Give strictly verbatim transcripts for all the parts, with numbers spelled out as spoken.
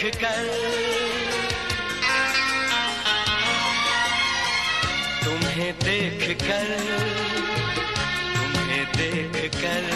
कर, तुम्हें देख कर, तुम्हें देख कर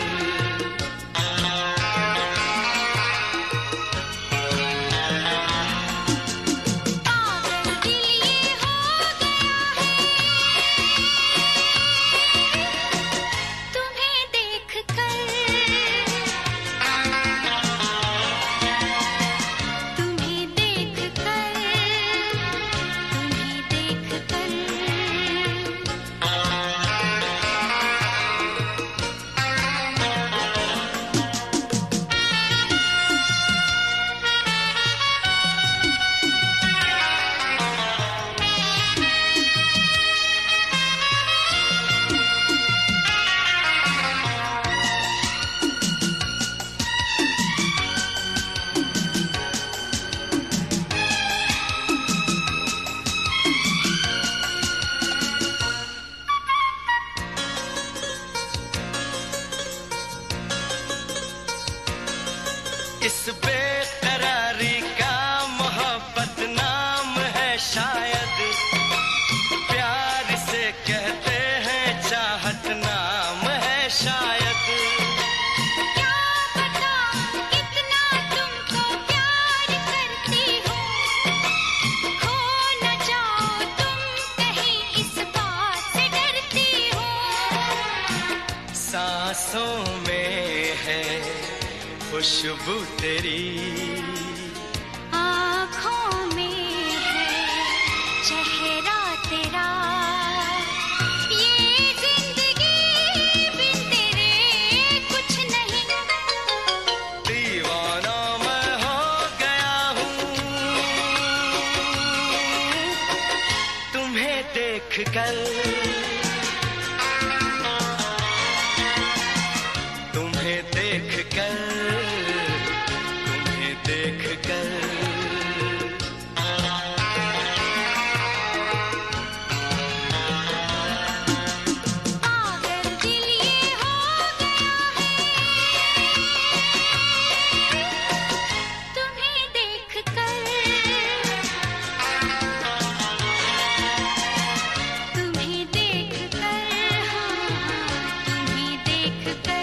इस बेकरारी का मोहब्बत नाम है शायद, प्यार से कहते हैं चाहत नाम है शायद। क्या पता कितना तुमको प्यार करती हूँ, खो न जाओ तुम कहीं इस बात से डरती हूँ। सांसों में है खुशबू तेरी, आँखों में है चेहरा तेरा, ये जिंदगी बिन तेरे कुछ नहीं। दीवाना मैं हो गया हूँ तुम्हें देख कर, तुम्हें देख कर, तुम्हें देख कर। पागल दिल ये हो गया है तुम्हें देख कर, तुम्हें देख कर, हाँ तुम्हें देख कर।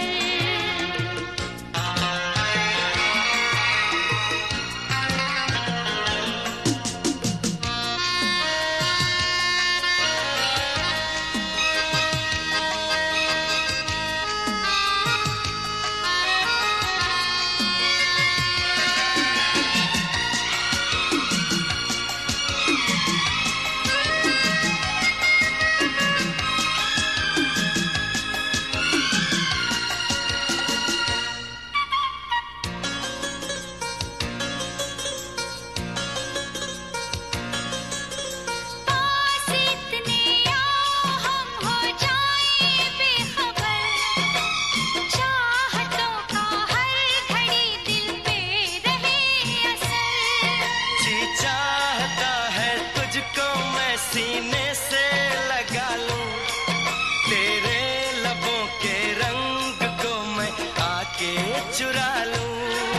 सीने से लगा लूं तेरे लबों के रंग को मैं आके चुरा लूं।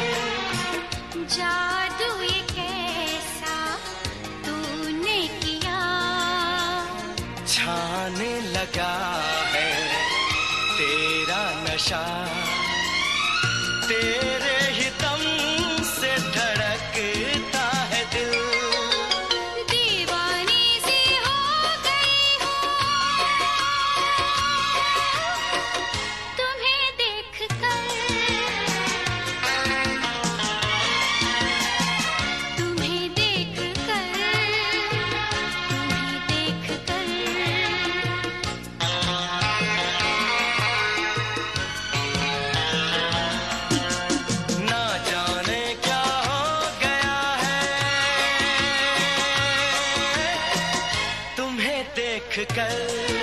जादू ये कैसा तूने किया, छाने लगा है तेरा नशा, तेरे ही दम से धड़कता है दिल। देख कर